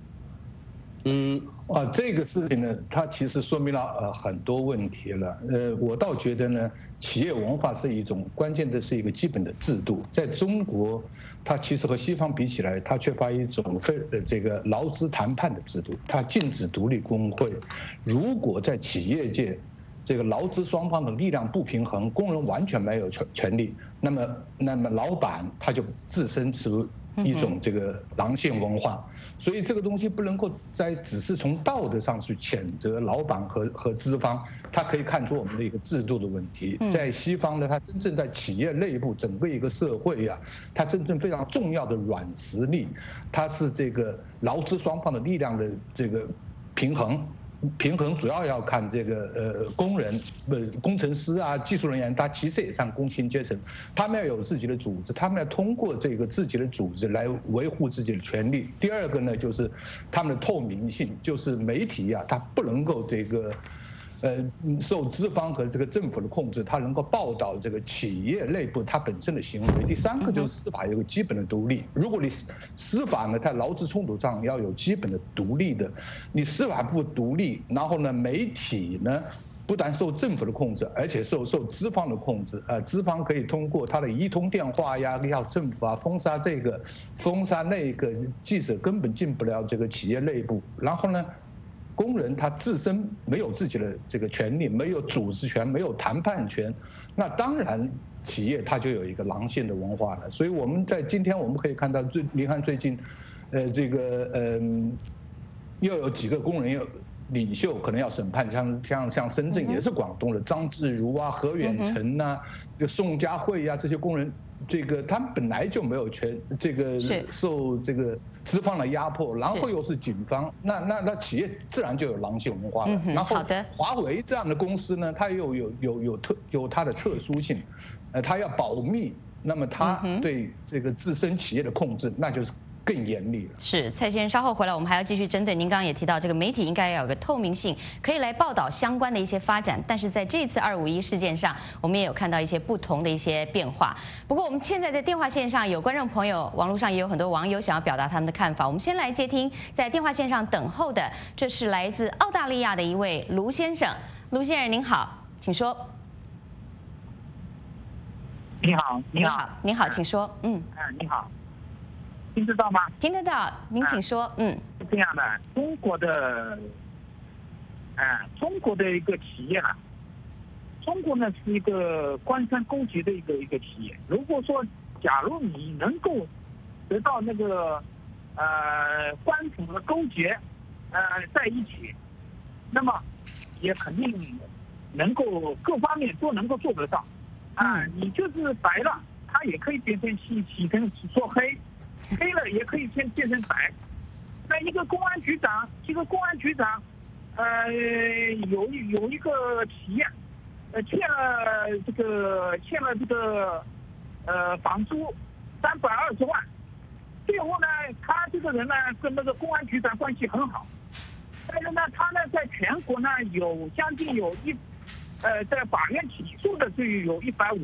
这个事情呢，它其实说明了很多问题了。我倒觉得呢，企业文化是一种关键的是一个基本的制度。在中国，它其实和西方比起来，它缺乏一种这个劳资谈判的制度，它禁止独立工会。如果在企业界，这个劳资双方的力量不平衡，工人完全没有权利，那么老板他就自身出一种这个狼性文化。所以这个东西不能够只是从道德上去谴责老板和资方，它可以看出我们的一个制度的问题。在西方呢，它真正在企业内部整个一个社会啊，它真正非常重要的软实力，它是这个劳资双方的力量的这个平衡主要要看这个工人、工程师啊、技术人员，他其实也算工薪阶层，他们要有自己的组织，他们要通过这个自己的组织来维护自己的权利。第二个呢，就是他们的透明性，就是媒体啊，它不能够这个受资方和这个政府的控制，它能够报道这个企业内部它本身的行为。第三个就是司法有个基本的独立，如果你司法呢，在劳资冲突上要有基本的独立的，你司法不独立，然后呢，媒体呢不但受政府的控制，而且受资方的控制。资方可以通过他的一通电话呀，要政府啊封杀这个封杀那个，记者根本进不了这个企业内部。然后呢，工人他自身没有自己的这个权利，没有组织权，没有谈判权，那当然企业它就有一个狼性的文化了。所以我们在今天我们可以看到，你看最近，又有几个工人领袖可能要审判，像深圳也是广东的张志如啊、何远成啊、宋佳慧啊这些工人，这个他们本来就没有受这个资方的压迫，然后又是警方，那企业自然就有狼性文化了。然后华为这样的公司呢，它又有它的特殊性，它要保密，那么它对这个自身企业的控制，那就是更严厉了。是蔡先生，稍后回来我们还要继续针对您刚刚也提到，这个媒体应该要有个透明性，可以来报道相关的一些发展。但是在这次251事件上，我们也有看到一些不同的一些变化。不过我们现在在电话线上有观众朋友，网络上也有很多网友想要表达他们的看法。我们先来接听在电话线上等候的，这是来自澳大利亚的一位卢先生。卢先生您好，请说。 你好， 您好，请说。 你好。听得到吗？ 听得到，您请说。 是这样的，中国的一个企业啊，中国呢是一个官商勾结的一个企业。如果说假如你能够得到那个官府的勾结在一起，那么也肯定能够各方面都能够做得到。你就是白了，它也可以变成洗成说黑，黑了也可以变成白。那一个公安局长，有一个企业，欠了这个房租320万，最后呢，他这个人呢跟那个公安局长关系很好，但是呢，他呢在全国呢将近在法院起诉的就有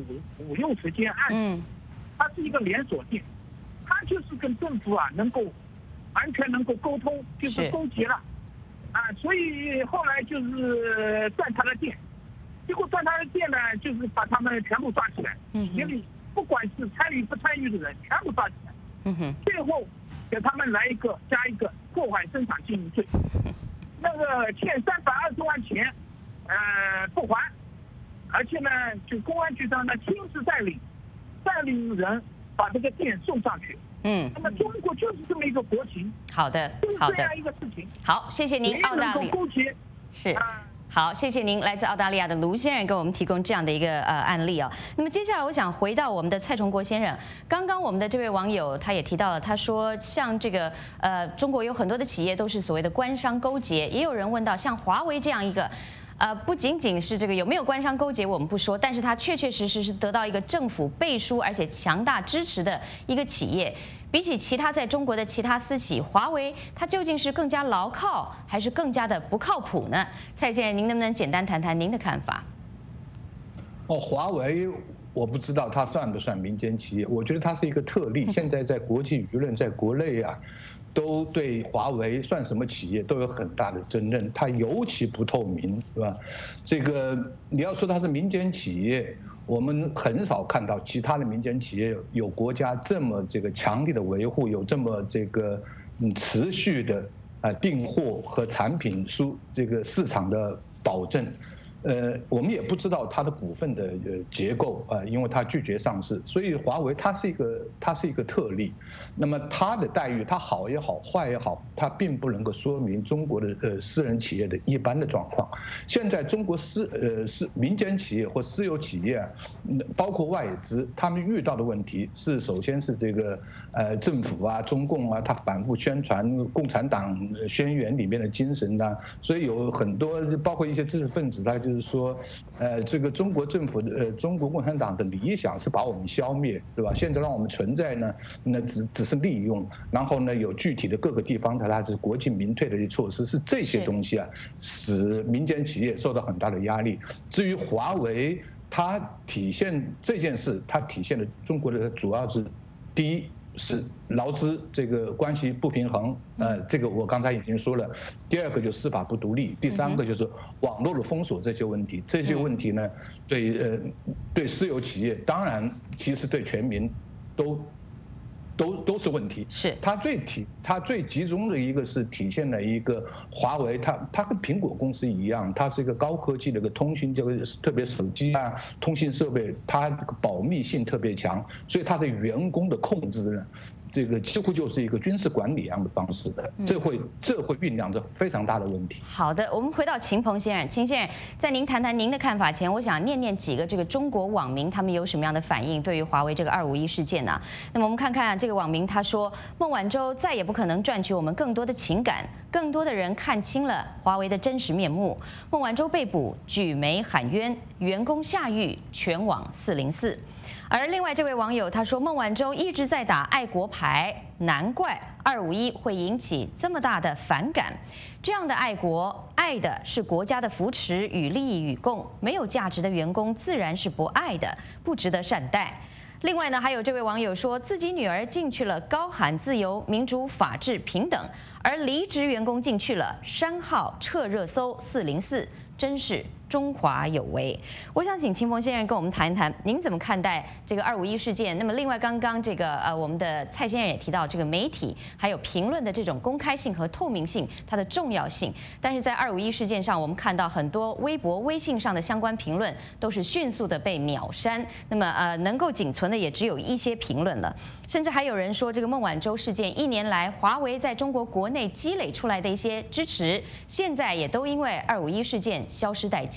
150-160件案子，它是一个连锁店，他就是跟政府完全能够沟通，就是勾结了，所以后来就是断他的店，结果断他的店呢，就是把他们全部抓起来，企业里不管是参与不参与的人，全部抓起来，最后给他们加一个破坏生产经营罪，那个欠320万钱，不还，而且呢，就公安局长呢亲自带领人把这个店送上去。那么中国就是这么一个国情。 好的， 就是这样一个事情。 好，谢谢您，澳大利亚。是。好，谢谢您，来自澳大利亚的卢先生给我们提供这样的一个案例啊。那么接下来我想回到我们的蔡崇国先生，刚刚我们的这位网友他也提到了，他说像这个中国有很多的企业都是所谓的官商勾结，也有人问到像华为这样一个。不仅仅是这个有没有官商勾结我们不说，但是它确确实实是得到一个政府背书而且强大支持的一个企业。比起其他在中国的其他私企，华为它究竟是更加牢靠，还是更加的不靠谱呢？蔡先生，您能不能简单谈谈您的看法？ 华为我不知道它算不算民间企业，我觉得它是一个特例。现在在国际舆论，在国内都对华为算什么企业都有很大的争论，它尤其不透明，是吧？这个你要说它是民间企业，我们很少看到其他的民间企业有国家这么这个强力的维护，有这么这个持续的订货和产品这个市场的保证。我们也不知道它的股份的结构因为它拒绝上市，所以华为它是一个特例。那么它的待遇，它好也好，坏也好，它并不能够说明中国的私人企业的一般的状况。现在中国民间企业或私有企业，包括外资，他们遇到的问题是，首先是这个政府中共它反复宣传共产党宣言里面的精神所以有很多包括一些知识分子就是说，这个中国政府中国共产党的理想是把我们消灭，对吧？现在让我们存在呢，那只是利用，然后呢有具体的各个地方它是国进民退的一些措施，是这些东西使民间企业受到很大的压力。至于华为，它体现这件事，它体现的中国的主要是第一。是劳资这个关系不平衡，这个我刚才已经说了。第二个就是司法不独立，第三个就是网络的封锁这些问题。这些问题呢，对私有企业，当然其实对全民都是问题。 是它最集中的一个是体现了一个华为，它跟苹果公司一样，它是一个高科技的一个通讯，特别手机通信设备，它保密性特别强，所以它的员工的控制呢，这个几乎就是一个军事管理一样的方式的，这会酝酿着非常大的问题。 好的，我们回到秦鹏先生，秦先生，在您谈谈您的看法前，我想念几个这个中国网民他们有什么样的反应对于华为这个251事件呢？那么我们看看这个网民他说，孟晚舟再也不可能赚取我们更多的情感，更多的人看清了华为的真实面目。孟晚舟被捕，举媒喊冤，员工下狱，全网404。而另外这位网友他说，孟晚舟一直在打爱国牌，难怪251会引起这么大的反感。这样的爱国，爱的是国家的扶持与利益与共，没有价值的员工自然是不爱的，不值得善待。另外呢，还有这位网友说自己女儿进去了高喊自由、民主、法治、平等，而离职员工进去了删号、撤热搜404，真是中华有为。我想请秦鹏先生跟我们谈一谈，您怎么看待这个251事件？那么另外，刚刚这个我们的蔡先生也提到，这个媒体还有评论的这种公开性和透明性，它的重要性。但是在251事件上，我们看到很多微博、微信上的相关评论都是迅速的被秒删。那么能够仅存的也只有一些评论了，甚至还有人说，这个孟晚舟事件1年来，华为在中国国内积累出来的一些支持，现在也都因为251事件消失殆尽。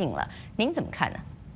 性了。您怎么看呢？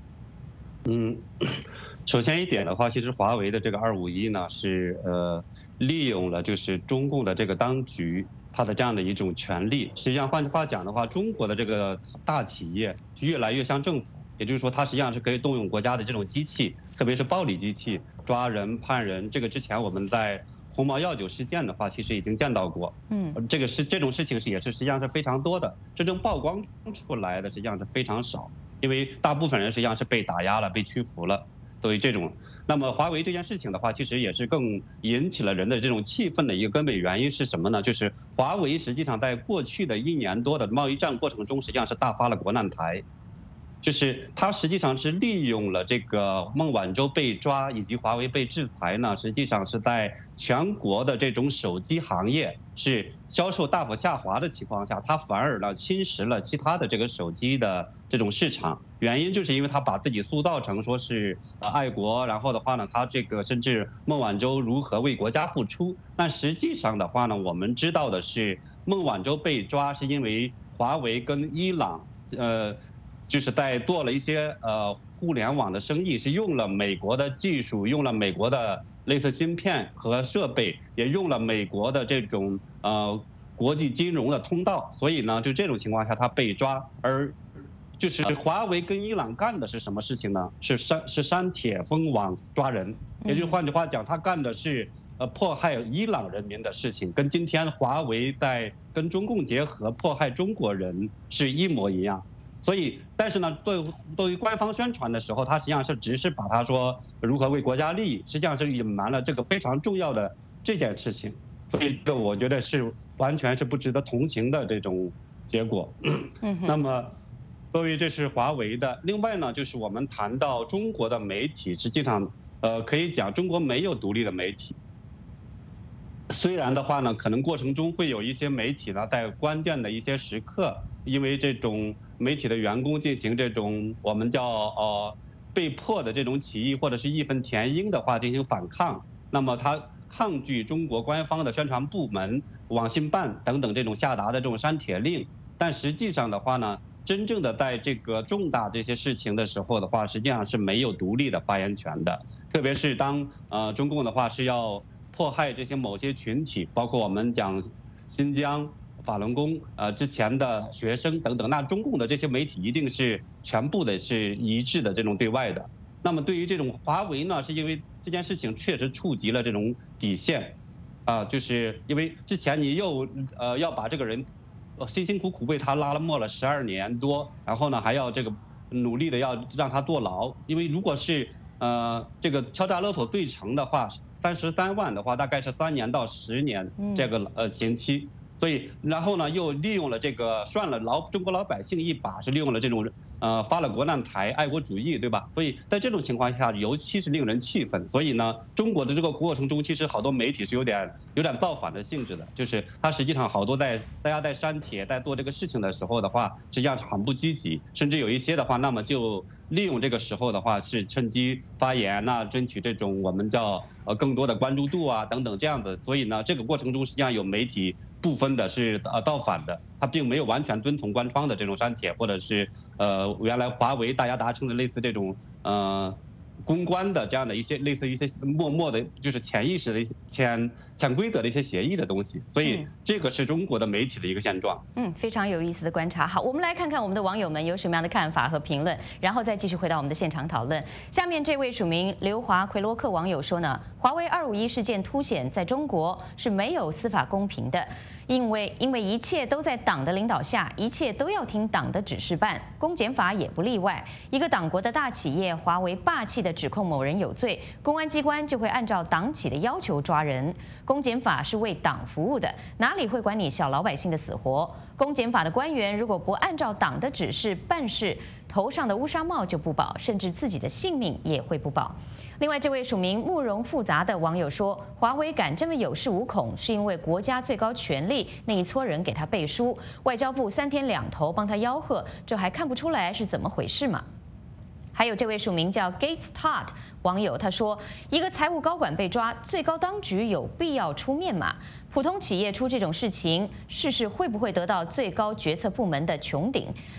首先一点的话，其实华为的这个251呢是利用了就是中共的这个当局它的这样的一种权利。实际上换句话讲的话，中国的这个大企业越来越像政府，也就是说它实际上是可以动用国家的这种机器，特别是暴力机器抓人判人。这个之前我们在鸿茅药酒事件的话，其实已经见到过。这种事情也是实际上是非常多的，真正曝光出来的实际上是非常少，因为大部分人实际上是被打压了、被屈服了。所以这种，那么华为这件事情的话，其实也是更引起了人的这种气愤的一个根本原因是什么呢？就是华为实际上在过去的1年多的贸易战过程中，实际上是大发了国难财。就是它实际上是利用了这个孟晚舟被抓以及华为被制裁呢，实际上是在全国的这种手机行业是销售大幅下滑的情况下，它反而呢侵蚀了其他的这个手机的这种市场。原因就是因为他把自己塑造成说是爱国，然后的话呢，他这个甚至孟晚舟如何为国家付出。但实际上的话呢，我们知道的是，孟晚舟被抓是因为华为跟伊朗就是在做了一些互联网的生意，是用了美国的技术，用了美国的类似芯片和设备，也用了美国的这种国际金融的通道，所以呢，就这种情况下他被抓。而就是华为跟伊朗干的是什么事情呢？是删帖封网抓人，也就是换句话讲，他干的是迫害伊朗人民的事情，跟今天华为在跟中共结合迫害中国人是一模一样。所以，但是呢，对于官方宣传的时候，他实际上是只是把他说如何为国家利益，实际上是隐瞒了这个非常重要的这件事情。所以，这我觉得是完全是不值得同情的这种结果。那么，由于这是华为的，另外呢，就是我们谈到中国的媒体，实际上可以讲中国没有独立的媒体。虽然的话呢，可能过程中会有一些媒体呢在关键的一些时刻，因为这种媒体的员工进行这种我们叫被迫的这种起义或者是义愤填膺的话进行反抗，那么他抗拒中国官方的宣传部门、网信办等等这种下达的这种删帖令。但实际上的话呢，真正的在这个重大这些事情的时候的话，实际上是没有独立的发言权的。特别是当中共的话是要迫害这些某些群体，包括我们讲新疆法轮功之前的学生等等，那中共的这些媒体一定是全部的是一致的这种对外的。那么对于这种华为呢，是因为这件事情确实触及了这种底线，就是因为之前你又要把这个人辛辛苦苦为他磨了12年多，然后呢还要这个努力的要让他坐牢，因为如果是这个敲诈勒索罪成的话，33万的话大概是3年到10年这个刑期。所以，然后呢，又利用了这个涮了中国老百姓一把，是利用了这种发了国难财、爱国主义，对吧？所以在这种情况下，尤其是令人气愤。所以呢，中国的这个过程中，其实好多媒体是有点造反的性质的，就是它实际上好多大家在删帖、在做这个事情的时候的话，实际上是很不积极，甚至有一些的话，那么就利用这个时候的话，是趁机发言争取这种我们叫更多的关注度等等这样的。所以呢，这个过程中实际上有媒体部分的是造反的，他并没有完全遵从官方的这种删帖，或者是原来华为大家达成的类似这种公关的这样的一些类似一些默默的，就是潜意识的一些潜规则的一些协议的东西。所以这个是中国的媒体的一个现状。 非常有意思的观察。好，我们来看看我们的网友们有什么样的看法和评论，然后再继续回到我们的现场讨论。下面这位署名刘华奎洛克网友说呢，华为251事件凸显在中国是没有司法公平的。因为一切都在党的领导下，一切都要听党的指示办，公检法也不例外。一个党国的大企业华为霸气地指控某人有罪，公安机关就会按照党企的要求抓人。公检法是为党服务的，哪里会管你小老百姓的死活？公检法的官员如果不按照党的指示办事，头上的乌纱帽就不保，甚至自己的性命也会不保。另外，这位署名慕容复杂的网友说，华为敢这么有恃无恐，是因为国家最高权力那一撮人给他背书，外交部3天2头帮他吆喝，这还看不出来是怎么回事吗？还有这位署名叫 Gates Todd 网友，他说，一个财务高管被抓，最高当局有必要出面吗？普通企业出这种事情，试试会不会得到最高决策部门的穹顶？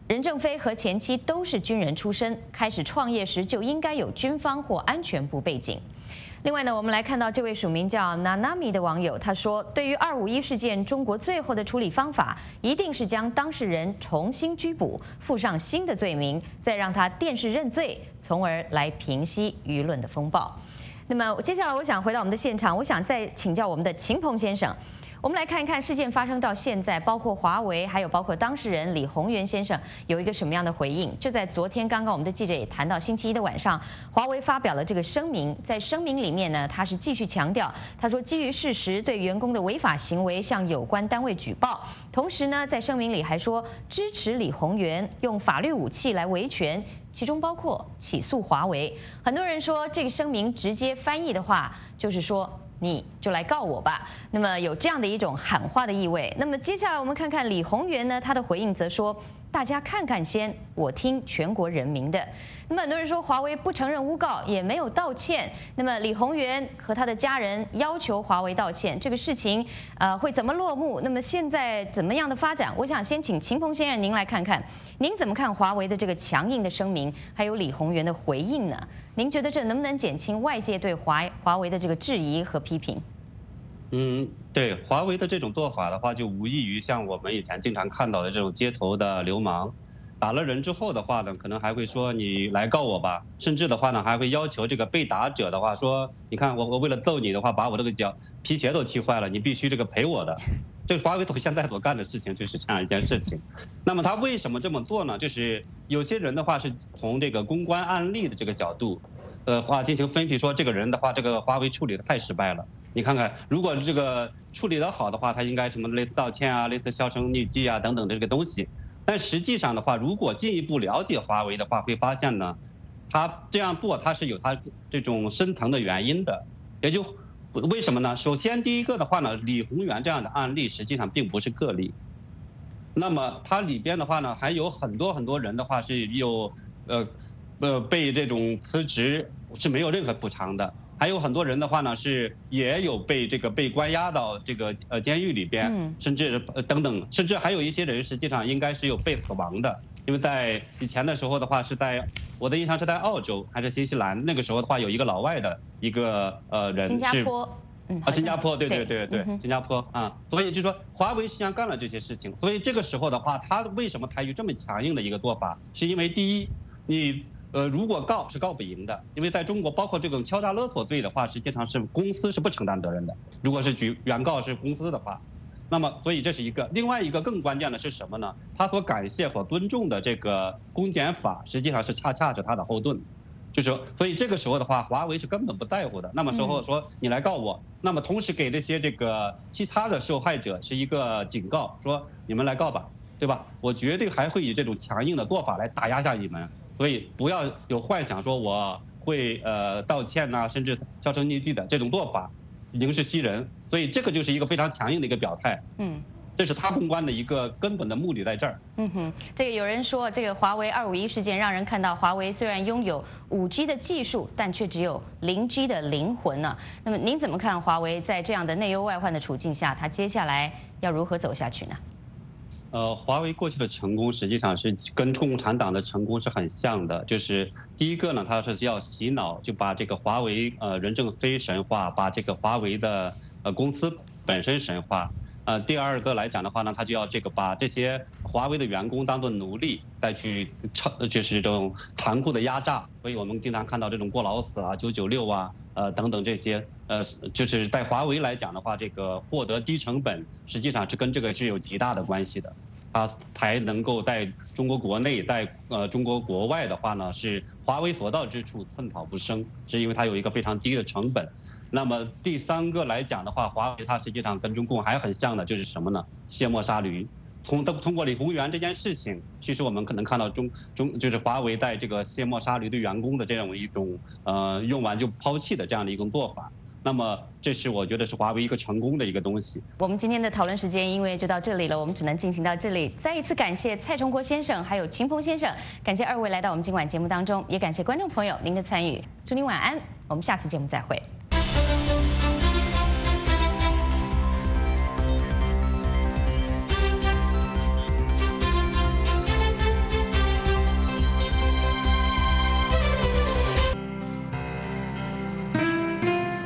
任正非和前妻都是军人出身，开始创业时就应该有军方或安全部背景。另外呢，我们来看到这位署名叫 Nanami 的网友，他说：“对于251事件，中国最后的处理方法一定是将当事人重新拘捕，附上新的罪名，再让他电视认罪，从而来平息舆论的风暴。”那么接下来，我想回到我们的现场，我想再请教我们的秦鹏先生。我们来看一看事件发生到现在，包括华为，还有包括当事人李宏源先生有一个什么样的回应？就在昨天，刚刚我们的记者也谈到，星期一的晚上，华为发表了这个声明。在声明里面呢，他是继续强调，他说基于事实对员工的违法行为向有关单位举报，同时呢，在声明里还说支持李宏源用法律武器来维权，其中包括起诉华为。很多人说这个声明直接翻译的话，就是说，你就来告我吧，那么有这样的一种喊话的意味。那么接下来我们看看李宏源呢，他的回应则说：“大家看看先，我听全国人民的。”那么很多人说华为不承认诬告，也没有道歉。那么李宏源和他的家人要求华为道歉，这个事情会怎么落幕？那么现在怎么样的发展？我想先请秦鹏先生您来看看，您怎么看华为的这个强硬的声明，还有李宏源的回应呢？您觉得这能不能减轻外界对华为的这个质疑和批评？ 对华为的这种做法的话，就无异于像我们以前经常看到的这种街头的流氓，打了人之后的话呢，可能还会说你来告我吧，甚至的话呢，还会要求这个被打者的话说，你看我为了揍你的话，把我这个皮鞋都踢坏了，你必须这个赔我的。这个华为现在所干的事情就是这样一件事情。那么他为什么这么做呢？就是有些人的话是从这个公关案例的这个角度，进行分析说这个人的话，这个华为处理的太失败了。你看看，如果这个处理得好的话，他应该什么类似道歉啊、类似销声匿迹啊等等的这个东西。但实际上的话，如果进一步了解华为的话，会发现呢，他这样做他是有他这种深层的原因的。也就为什么呢？首先第一个的话呢，李宏源这样的案例实际上并不是个例。那么它里边的话呢，还有很多人的话是有被这种辞职是没有任何补偿的。还有很多人的话呢，也有被关押到这个监狱里边，甚至等等，甚至还有一些人实际上应该是有被死亡的，因为在以前的时候的话，我的印象是在澳洲还是新西兰，那个时候的话有一个老外的一个人是新加坡， 新加坡，对，新加坡啊，所以就说华为实际上干了这些事情，所以这个时候的话，他为什么采取这么强硬的一个做法，是因为第一，你如果告是告不赢的，因为在中国，包括这种敲诈勒索罪的话，实际上是公司是不承担责任的。如果是原告是公司的话，那么所以这是一个。另外一个更关键的是什么呢？他所感谢和尊重的这个公检法，实际上是恰恰是他的后盾。就是说，所以这个时候的话，华为是根本不在乎的。那么时候说你来告我，那么同时给这些其他的受害者是一个警告，说你们来告吧，对吧？我绝对还会以这种强硬的做法来打压下你们。所以不要有幻想说我会道歉呐，甚至销声匿迹的这种做法，凝视西人。所以这个就是一个非常强硬的一个表态。这是他公关的一个根本的目的在这儿。 这个有人说，这个华为251事件让人看到华为虽然拥有5G 的技术，但却只有0G 的灵魂呢。那么您怎么看华为在这样的内忧外患的处境下，它接下来要如何走下去呢？ 华为过去的成功实际上是跟共产党的成功是很像的，就是第一个呢，它是要洗脑，就把这个华为任正非神化，把这个华为的公司本身神化。第二个来讲的话呢，他就要把这些华为的员工当作奴隶，再去就是这种残酷的压榨。所以我们经常看到这种过劳死啊、996啊、等等这些，就是在华为来讲的话，这个获得低成本，实际上是跟这个是有极大的关系的。它才能够在中国国内，在中国国外的话呢，是华为所到之处寸草不生，是因为它有一个非常低的成本。那么第三个来讲的话，华为它实际上跟中共还很像的，就是什么呢？卸磨杀驴。通过李宏源这件事情，其实我们可能看到就是华为在这个卸磨杀驴对员工的这样一种用完就抛弃的这样的一种做法。那么这是我觉得是华为一个成功的一个东西。 我们今天的讨论时间因为就到这里了，我们只能进行到这里。再一次感谢蔡崇国先生还有秦鹏先生，感谢二位来到我们今晚节目当中，也感谢观众朋友您的参与。祝您晚安，我们下次节目再会。